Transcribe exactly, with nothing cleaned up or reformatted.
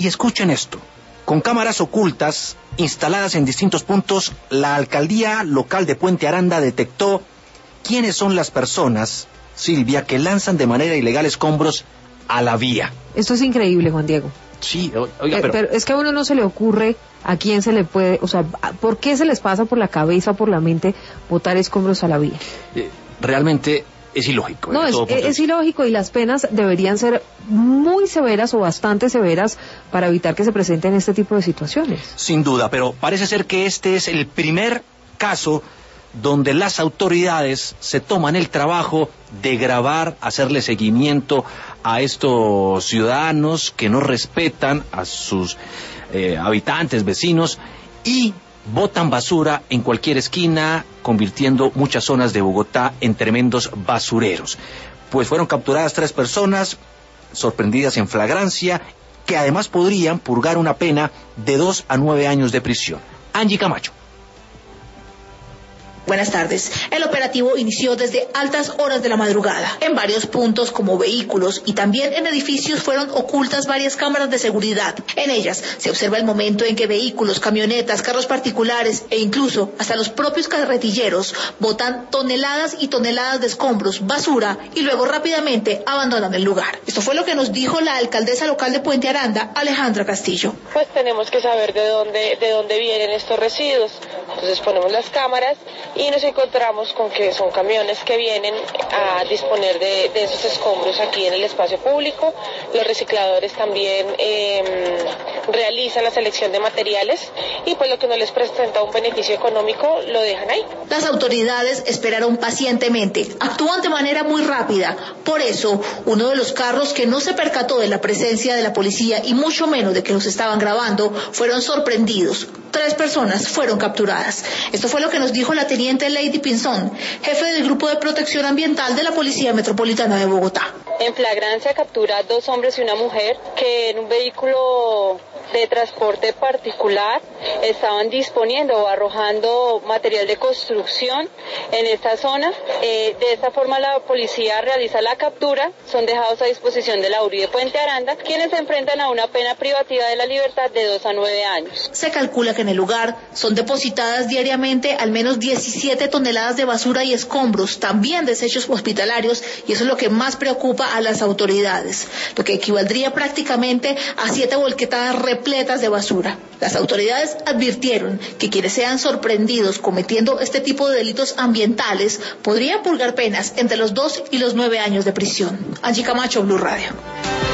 Y escuchen esto. Con cámaras ocultas instaladas en distintos puntos, la alcaldía local de Puente Aranda detectó quiénes son las personas, Silvia, que lanzan de manera ilegal escombros a la vía. Esto es increíble, Juan Diego. Sí, oiga, eh, pero... pero es que a uno no se le ocurre a quién se le puede, o sea, ¿por qué se les pasa por la cabeza, por la mente, botar escombros a la vía? Eh, realmente es ilógico. No, es, es ilógico, y las penas deberían ser muy severas o bastante severas para evitar que se presenten este tipo de situaciones. Sin duda, pero parece ser que este es el primer caso donde las autoridades se toman el trabajo de grabar, hacerle seguimiento a estos ciudadanos que no respetan a sus eh, habitantes, vecinos, y botan basura en cualquier esquina, convirtiendo muchas zonas de Bogotá en tremendos basureros. Pues fueron capturadas tres personas, sorprendidas en flagrancia, que además podrían purgar una pena de dos a nueve años de prisión. Angie Camacho. Buenas tardes. El operativo inició desde altas horas de la madrugada. En varios puntos, como vehículos y también en edificios, fueron ocultas varias cámaras de seguridad. En ellas se observa el momento en que vehículos, camionetas, carros particulares e incluso hasta los propios carretilleros botan toneladas y toneladas de escombros, basura, y luego rápidamente abandonan el lugar. Esto fue lo que nos dijo la alcaldesa local de Puente Aranda, Alejandra Castillo. Pues tenemos que saber de dónde, de dónde vienen estos residuos. Entonces ponemos las cámaras y nos encontramos con que son camiones que vienen a disponer de, de esos escombros aquí en el espacio público. Los recicladores también eh, realizan la selección de materiales y pues lo que no les presenta un beneficio económico lo dejan ahí. Las autoridades esperaron pacientemente, actúan de manera muy rápida. Por eso, uno de los carros que no se percató de la presencia de la policía y mucho menos de que los estaban grabando, fueron sorprendidos. Tres personas fueron capturadas. Esto fue lo que nos dijo la teniente Lady Pinzón, jefe del Grupo de Protección Ambiental de la Policía Metropolitana de Bogotá. En flagrancia captura dos hombres y una mujer que en un vehículo de transporte particular estaban disponiendo o arrojando material de construcción en esta zona. Eh, de esta forma la policía realiza la captura, son dejados a disposición de la U R I de Puente Aranda, quienes se enfrentan a una pena privativa de la libertad de dos a nueve años. Se calcula que en el lugar son depositadas diariamente al menos diecisiete toneladas de basura y escombros, también desechos hospitalarios, y eso es lo que más preocupa a las autoridades, lo que equivaldría prácticamente a siete volquetadas repletas de basura. Las autoridades advirtieron que quienes sean sorprendidos cometiendo este tipo de delitos ambientales podrían purgar penas entre los dos y los nueve años de prisión. Angie Camacho, Blue Radio.